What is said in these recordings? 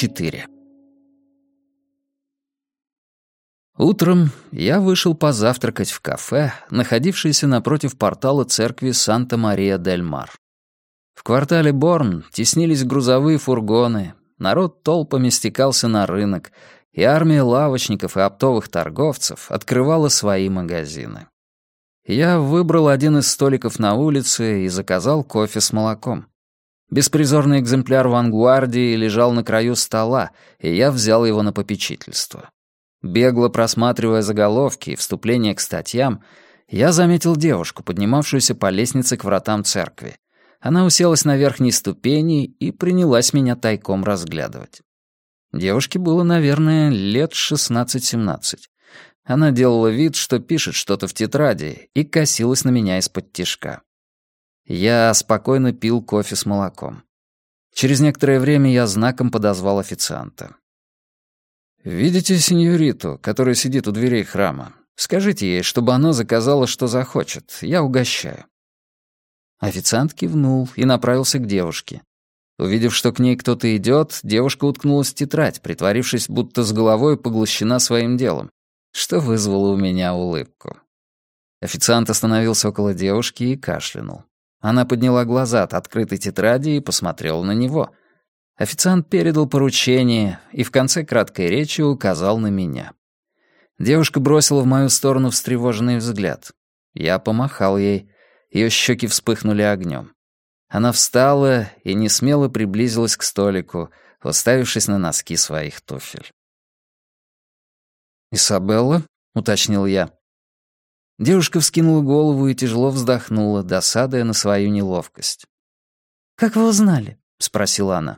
4. Утром я вышел позавтракать в кафе, находившееся напротив портала церкви Санта-Мария-дель-Мар. В квартале Борн теснились грузовые фургоны, народ толпами стекался на рынок, и армия лавочников и оптовых торговцев открывала свои магазины. Я выбрал один из столиков на улице и заказал кофе с молоком. Беспризорный экземпляр «Вангвардии» лежал на краю стола, и я взял его на попечительство. Бегло просматривая заголовки и вступления к статьям, я заметил девушку, поднимавшуюся по лестнице к вратам церкви. Она уселась на верхней ступени и принялась меня тайком разглядывать. Девушке было, наверное, лет 16-17. Она делала вид, что пишет что-то в тетради, и косилась на меня из-под тишка. Я спокойно пил кофе с молоком. Через некоторое время я знаком подозвал официанта. «Видите сеньориту, которая сидит у дверей храма? Скажите ей, чтобы она заказала, что захочет. Я угощаю». Официант кивнул и направился к девушке. Увидев, что к ней кто-то идет, девушка уткнулась в тетрадь, притворившись, будто с головой поглощена своим делом, что вызвало у меня улыбку. Официант остановился около девушки и кашлянул. Она подняла глаза от открытой тетради и посмотрела на него. Официант передал поручение и в конце краткой речи указал на меня. Девушка бросила в мою сторону встревоженный взгляд. Я помахал ей. Ее щеки вспыхнули огнем. Она встала и несмело приблизилась к столику, уставившись на носки своих туфель. «Исабелла?» — уточнил я. Девушка вскинула голову и тяжело вздохнула, досадуя на свою неловкость. «Как вы узнали?» — спросила она.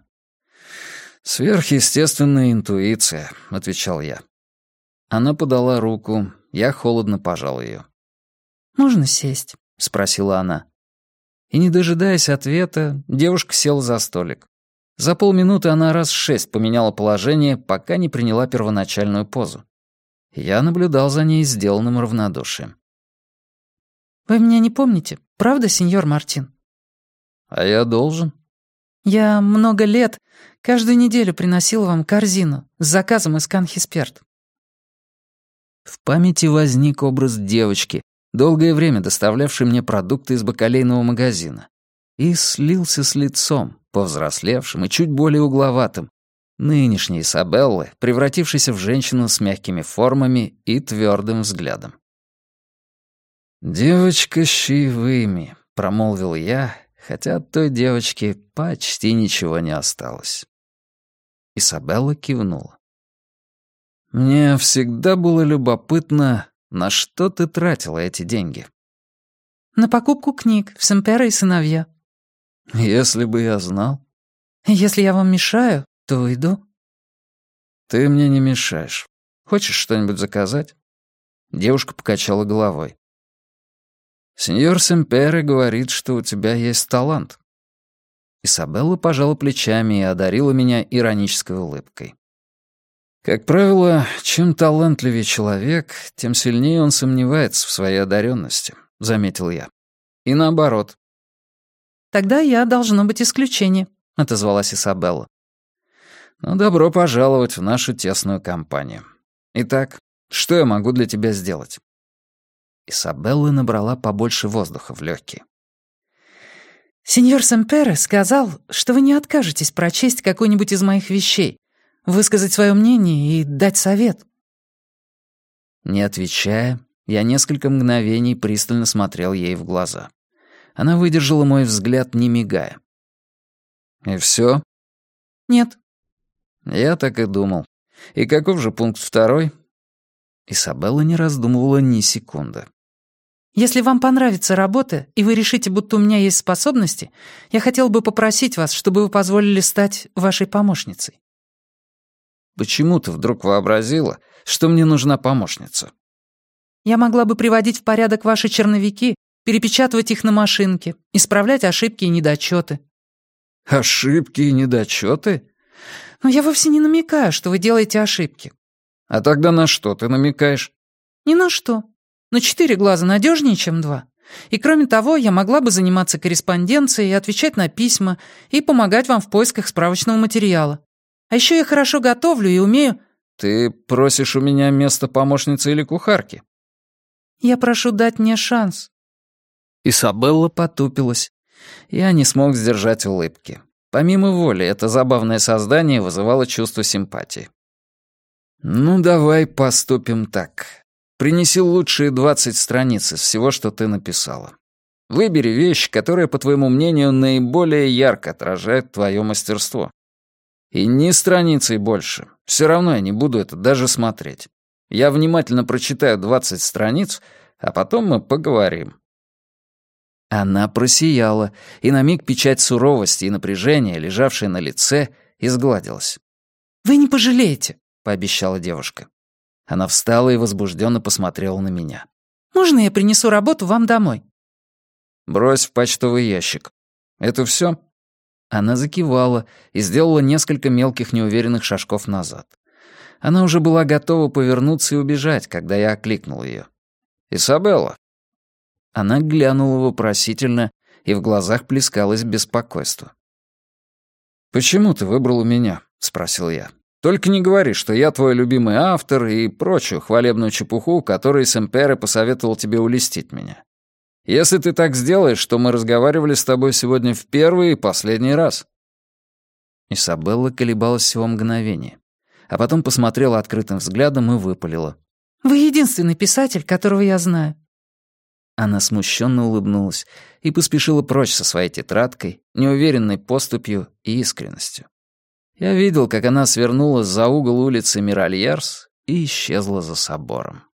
«Сверхъестественная интуиция», — отвечал я. Она подала руку, я холодно пожал ее. «Можно сесть?» — спросила она. И, не дожидаясь ответа, девушка села за столик. За полминуты она раз 6 поменяла положение, пока не приняла первоначальную позу. Я наблюдал за ней сделанным равнодушием. «Вы меня не помните, правда, сеньор Мартин?» «А я должен». «Я много лет, каждую неделю приносил вам корзину с заказом из Канхисперт». В памяти возник образ девочки, долгое время доставлявшей мне продукты из бакалейного магазина, и слился с лицом, повзрослевшим и чуть более угловатым, нынешней Исабеллы, превратившейся в женщину с мягкими формами и твердым взглядом. «Девочка с чаевыми», — промолвил я, хотя от той девочки почти ничего не осталось. Исабелла кивнула. «Мне всегда было любопытно, на что ты тратила эти деньги?» «На покупку книг в Семпера и сыновья». «Если бы я знал». «Если я вам мешаю, то уйду». «Ты мне не мешаешь. Хочешь что-нибудь заказать?» Девушка покачала головой. «Сеньор Семпере говорит, что у тебя есть талант». Исабелла пожала плечами и одарила меня иронической улыбкой. «Как правило, чем талантливее человек, тем сильнее он сомневается в своей одаренности», — заметил я. «И наоборот». «Тогда я должно быть исключение», — отозвалась Исабелла. «Ну, добро пожаловать в нашу тесную компанию. Итак, что я могу для тебя сделать?» Исабелла набрала побольше воздуха в легкие. «Сеньор Семпере сказал, что вы не откажетесь прочесть какую-нибудь из моих вещей, высказать свое мнение и дать совет». Не отвечая, я несколько мгновений пристально смотрел ей в глаза. Она выдержала мой взгляд, не мигая. «И все?» «Нет». «Я так и думал. И каков же пункт 2?» Исабелла не раздумывала ни секунды. «Если вам понравится работа, и вы решите, будто у меня есть способности, я хотел бы попросить вас, чтобы вы позволили стать вашей помощницей». «Почему ты вдруг вообразила, что мне нужна помощница?» «Я могла бы приводить в порядок ваши черновики, перепечатывать их на машинке, исправлять ошибки и недочеты». «Ошибки и недочеты?» «Но я вовсе не намекаю, что вы делаете ошибки». «А тогда на что ты намекаешь?» «Ни на что. Но 4 глаза надежнее, чем 2. И кроме того, я могла бы заниматься корреспонденцией, отвечать на письма и помогать вам в поисках справочного материала. А еще я хорошо готовлю и умею...» «Ты просишь у меня место помощницы или кухарки?» «Я прошу дать мне шанс». Изабелла потупилась. Я не смог сдержать улыбки. Помимо воли, это забавное создание вызывало чувство симпатии. «Ну, давай поступим так. Принеси лучшие 20 страниц из всего, что ты написала. Выбери вещь, которая, по твоему мнению, наиболее ярко отражает твое мастерство. И ни страницей больше. Все равно я не буду это даже смотреть. Я внимательно прочитаю 20 страниц, а потом мы поговорим». Она просияла, и на миг печать суровости и напряжения, лежавшая на лице, изгладилась. «Вы не пожалеете», — пообещала девушка. Она встала и возбужденно посмотрела на меня. «Можно я принесу работу вам домой?» «Брось в почтовый ящик. Это все?» Она закивала и сделала несколько мелких неуверенных шажков назад. Она уже была готова повернуться и убежать, когда я окликнул ее. «Изабелла!» Она глянула вопросительно, и в глазах плескалось беспокойство. «Почему ты выбрала меня?» — спросил я. «Только не говори, что я твой любимый автор и прочую хвалебную чепуху, которой Сэмпере посоветовал тебе улестить меня. Если ты так сделаешь, то мы разговаривали с тобой сегодня в первый и последний раз». Изабелла колебалась всего мгновение, а потом посмотрела открытым взглядом и выпалила. «Вы единственный писатель, которого я знаю». Она смущенно улыбнулась и поспешила прочь со своей тетрадкой, неуверенной поступью и искренностью. Я видел, как она свернула за угол улицы Миральярс и исчезла за собором.